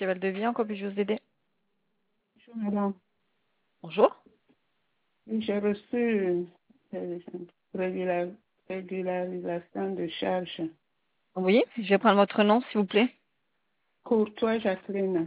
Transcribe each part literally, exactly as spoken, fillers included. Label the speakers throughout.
Speaker 1: Cheval de vie, en quoi puis-je vous aider?
Speaker 2: Bonjour, madame.
Speaker 1: Bonjour.
Speaker 2: J'ai reçu euh, régula- régularisation de charges.
Speaker 1: Oui, je vais prendre votre nom, s'il vous plaît.
Speaker 2: Courtois Jacqueline.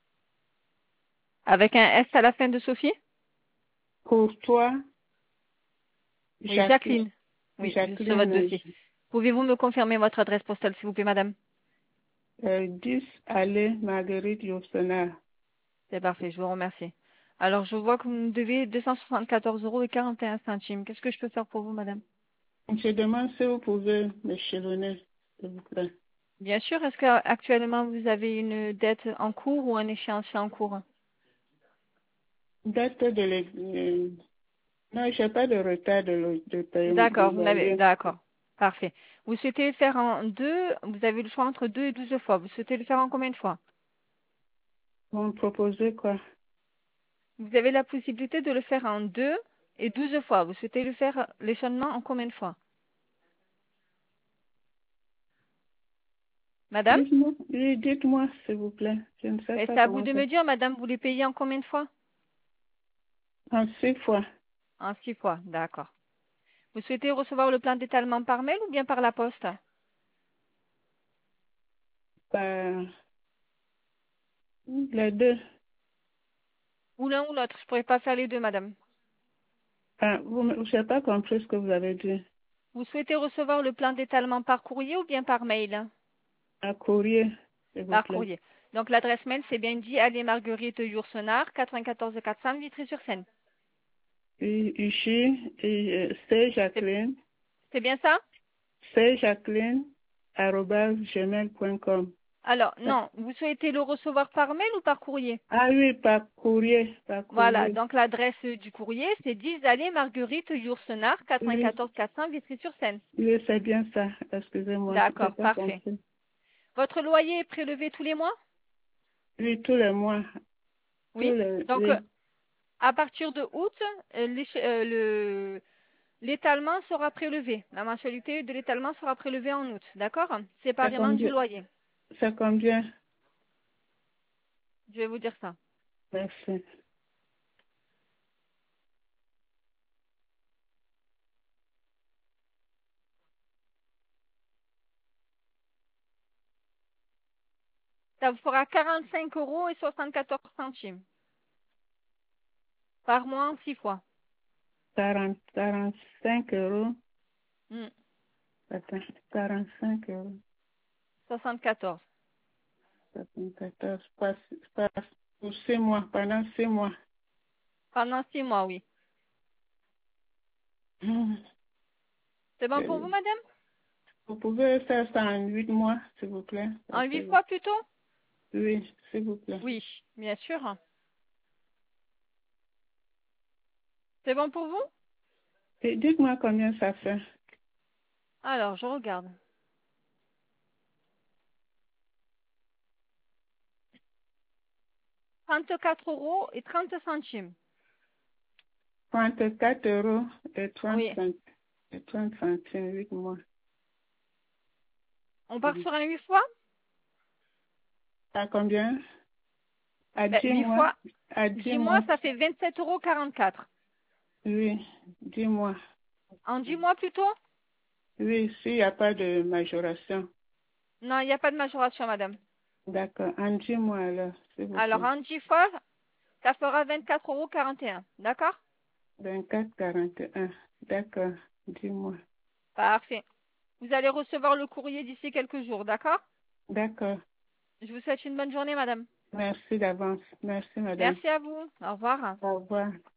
Speaker 1: Avec un S à la fin de Sophie?
Speaker 2: Courtois
Speaker 1: Oui,
Speaker 2: Jacqueline.
Speaker 1: Jacqueline. Oui, juste sur votre
Speaker 2: Jacqueline,
Speaker 1: dossier. Pouvez-vous me confirmer votre adresse postale, s'il vous plaît, madame?
Speaker 2: euh, dix allée Marguerite Yourcenar.
Speaker 1: C'est parfait, je vous remercie. Alors, je vois que vous me devez deux cent soixante-quatorze euros et quarante et un centimes. Qu'est-ce que je peux faire pour vous, madame?
Speaker 2: Je demande si vous pouvez m'échelonner, s'il vous plaît.
Speaker 1: Bien sûr, est-ce qu'actuellement vous avez une dette en cours ou un échéancier en cours?
Speaker 2: Date de l'église. Non, j'ai pas de retard de, lo- de paiement de
Speaker 1: D'accord, vous n'avez,
Speaker 2: loyer.
Speaker 1: d'accord. Parfait. Vous souhaitez le faire en deux, vous avez le choix entre deux et douze fois. Vous souhaitez le faire en combien de fois?
Speaker 2: Vous me proposez quoi?
Speaker 1: Vous avez la possibilité de le faire en deux et douze fois. Vous souhaitez le faire l'échelonnement en combien de fois? Madame?
Speaker 2: Dites-moi, oui, dites-moi, s'il vous plaît. Je ne sais
Speaker 1: Et
Speaker 2: pas
Speaker 1: c'est à vous
Speaker 2: comment
Speaker 1: de
Speaker 2: ça.
Speaker 1: me dire, madame, vous les payez en combien de fois?
Speaker 2: En six fois.
Speaker 1: En six fois, d'accord. Vous souhaitez recevoir le plan d'étalement par mail ou bien par la poste?
Speaker 2: Par les deux.
Speaker 1: Ou l'un ou l'autre. Je pourrais pas faire les deux, madame.
Speaker 2: Ah, vous, je n'ai pas compris ce que vous avez dit.
Speaker 1: Vous souhaitez recevoir le plan d'étalement par courrier ou bien par mail?
Speaker 2: Un courrier, s'il vous
Speaker 1: Par
Speaker 2: plaît.
Speaker 1: courrier. Donc l'adresse mail, c'est bien dit allée Marguerite Yourcenar, quatre-vingt-quatorze quatre cents Vitry-sur-Seine.
Speaker 2: I- Ici, et, euh, c'est
Speaker 1: C'est
Speaker 2: Jacqueline.
Speaker 1: c'est bien ça?
Speaker 2: C'est Jacqueline, arobase gmail point com.
Speaker 1: Alors, non, vous souhaitez le recevoir par mail ou par courrier?
Speaker 2: Ah oui, par courrier, par
Speaker 1: Voilà,
Speaker 2: courrier.
Speaker 1: donc l'adresse du courrier, c'est dix allée Marguerite Yourcenar,
Speaker 2: Oui,
Speaker 1: quatre-vingt-quatorze quatre cents Vitry-sur-Seine.
Speaker 2: oui, c'est bien ça. Excusez-moi, je n'ai
Speaker 1: D'accord,
Speaker 2: pas
Speaker 1: parfait.
Speaker 2: compris.
Speaker 1: Votre loyer est prélevé tous les mois?
Speaker 2: Oui, tous les mois. Tous
Speaker 1: Oui.
Speaker 2: les,
Speaker 1: Donc, euh,
Speaker 2: oui,
Speaker 1: à partir de août, euh, l'éche- euh, le, l'étalement sera prélevé. La mensualité de l'étalement sera prélevée en août, d'accord?
Speaker 2: c'est
Speaker 1: Séparément du
Speaker 2: combien?
Speaker 1: loyer.
Speaker 2: C'est combien?
Speaker 1: Je vais vous dire ça.
Speaker 2: Merci.
Speaker 1: Ça vous fera quarante-cinq euros et soixante-quatorze centimes par mois en six fois.
Speaker 2: quarante, quarante-cinq euros.
Speaker 1: Hmm,
Speaker 2: Attends, quarante-cinq euros.
Speaker 1: soixante-quatorze.
Speaker 2: soixante-quatorze, pas, pas, pour six mois, pendant six mois.
Speaker 1: Pendant six mois, oui.
Speaker 2: Hum,
Speaker 1: C'est bon pour
Speaker 2: euh,
Speaker 1: vous, madame?
Speaker 2: Vous pouvez faire ça en huit mois, s'il vous plaît. Ça
Speaker 1: En huit
Speaker 2: fait-
Speaker 1: fois plutôt?
Speaker 2: Oui, s'il vous plaît.
Speaker 1: Oui, bien sûr. C'est bon pour vous?
Speaker 2: Et dites-moi combien ça fait.
Speaker 1: Alors, je regarde. trente-quatre euros et trente centimes.
Speaker 2: trente-quatre euros et trente
Speaker 1: Oui.
Speaker 2: cent- et trente centimes, huit mois.
Speaker 1: On part
Speaker 2: Hum.
Speaker 1: sur un huit fois?
Speaker 2: À combien? À
Speaker 1: Ben,
Speaker 2: dix
Speaker 1: huit
Speaker 2: mois?
Speaker 1: fois.
Speaker 2: À dix
Speaker 1: dix mois,
Speaker 2: mois?
Speaker 1: ça fait vingt-sept euros quarante-quatre.
Speaker 2: Oui, dix mois.
Speaker 1: En dix mois plutôt?
Speaker 2: Oui, s'il n'y a pas de majoration.
Speaker 1: Non, il n'y a pas de majoration, madame.
Speaker 2: D'accord, en dix mois alors, s'il vous
Speaker 1: Alors,
Speaker 2: plaît.
Speaker 1: en dix fois, ça fera vingt-quatre euros quarante et un. D'accord?
Speaker 2: vingt-quatre quarante et un. D'accord, dix mois.
Speaker 1: Parfait. Vous allez recevoir le courrier d'ici quelques jours, d'accord?
Speaker 2: D'accord.
Speaker 1: Je vous souhaite une bonne journée, madame.
Speaker 2: Merci d'avance. Merci, madame.
Speaker 1: Merci à vous. Au revoir.
Speaker 2: Au revoir.